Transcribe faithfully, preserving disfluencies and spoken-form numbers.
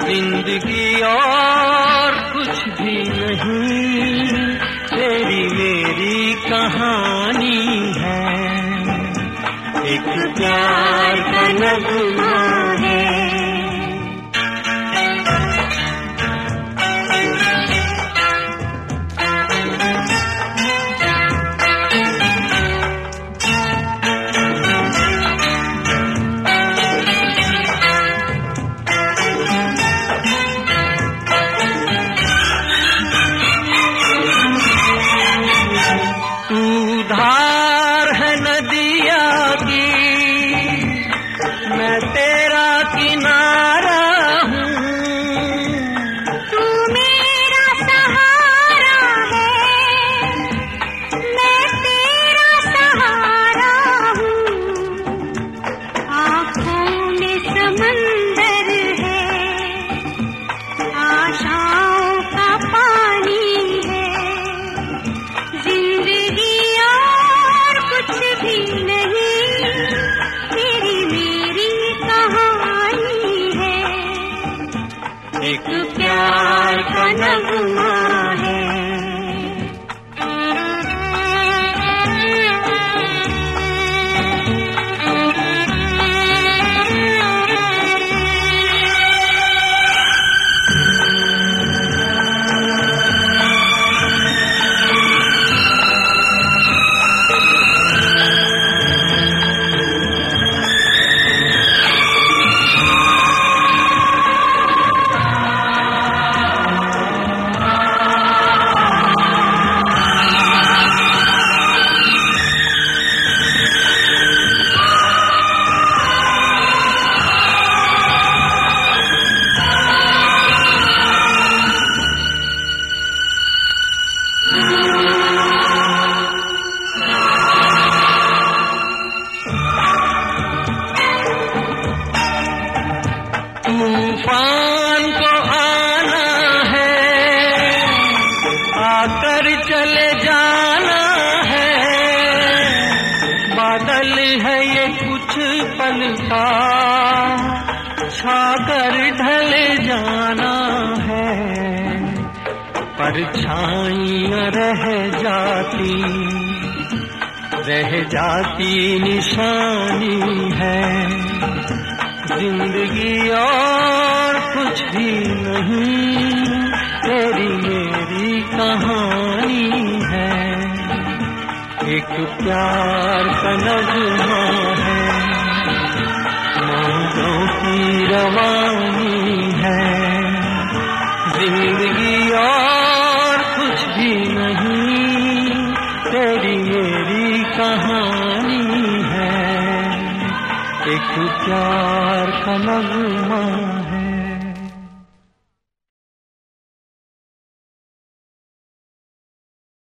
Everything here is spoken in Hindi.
जिंदगी और कुछ भी नहीं, तेरी मेरी कहानी है। एक प्यार का नगमा है। धार है नदिया की, मैं तेरा किनारा हूँ। तू मेरा सहारा है, मैं तेरा सहारा हूँ। आँखों में समंदर है, आशाओं का पानी है। जिंदगी कुछ भी नहीं, तेरी मेरी कहानी है। एक प्यार का नगमा है। तूफान को आना है, आकर चले जाना है। बादल है ये कुछ पल का, छाकर ढले जाना है। परछाइयाँ रह जाती, रह जाती निशानी है। जिंदगी और कुछ भी नहीं, तेरी मेरी कहानी है। एक प्यार का नगमा है, मौजों की रवानी है। जिंदगी और कुछ भी नहीं, तेरी मेरी कहानी है। एक प्यार का नगमा